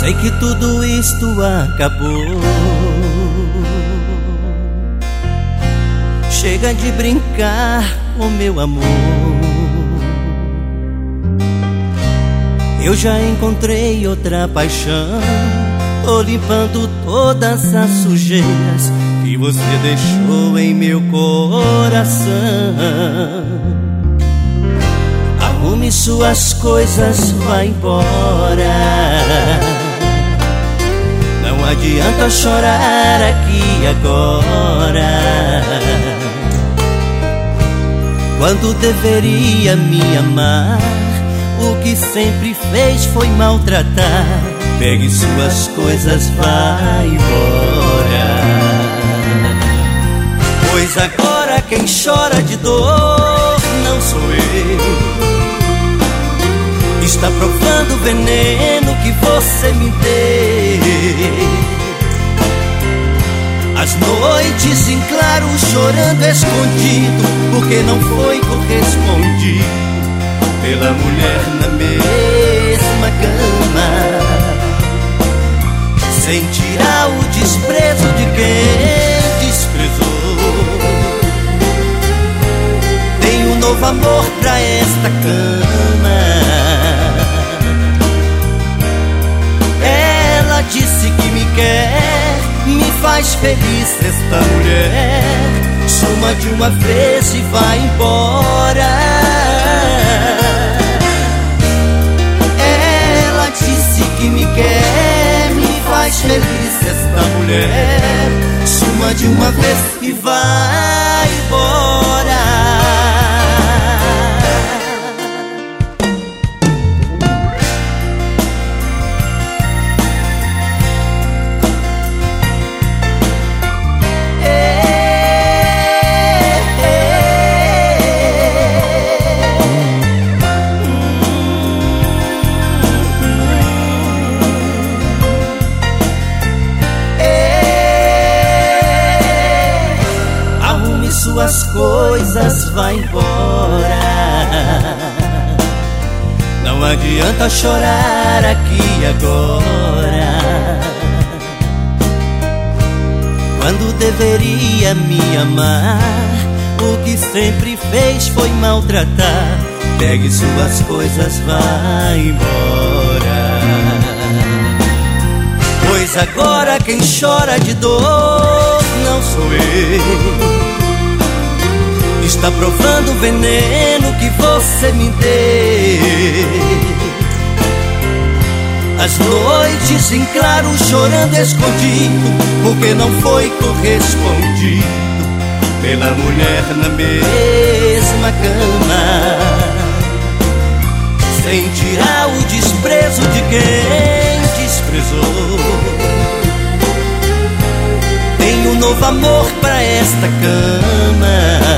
Sei que tudo isto acabou. Chega de brincar com meu amor. Eu já encontrei outra paixão. Tô limpando todas as sujeiras que você deixou em meu coração. Arrume suas coisas, vá embora. Não adianta chorar aqui agora, quando deveria me amar. O que sempre fez foi maltratar. Pegue suas coisas, vá embora. Pois agora quem chora de dor não sou eu. Está provando o veneno que você me deu. As noites em claro chorando escondido, porque não foi correspondido pela mulher na mesma cama. Sentirá o desprezo de quem desprezou. Tem um novo amor pra esta cama. Ela disse que me quer, me faz feliz esta mulher. Suma de uma vez e vai embora. Ela disse que me quer, me faz feliz esta mulher. Suma de uma vez e vai embora. Suas coisas, vai embora. Não adianta chorar aqui agora, quando deveria me amar. O que sempre fez foi maltratar. Pegue suas coisas, vai embora. Pois agora quem chora de dor não sou eu. Está provando o veneno que você me deu. As noites em claro chorando escondido, porque não foi correspondido pela mulher na mesma cama. Sentirá o desprezo de quem desprezou. Tem um novo amor pra esta cama.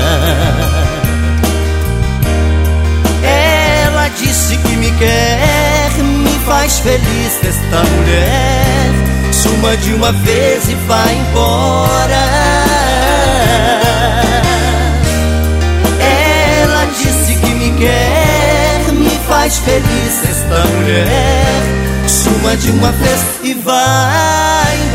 Ela disse que me quer, me faz feliz esta mulher. Suma de uma vez e vai embora. Ela disse que me quer, me faz feliz esta mulher. Suma de uma vez e vai embora.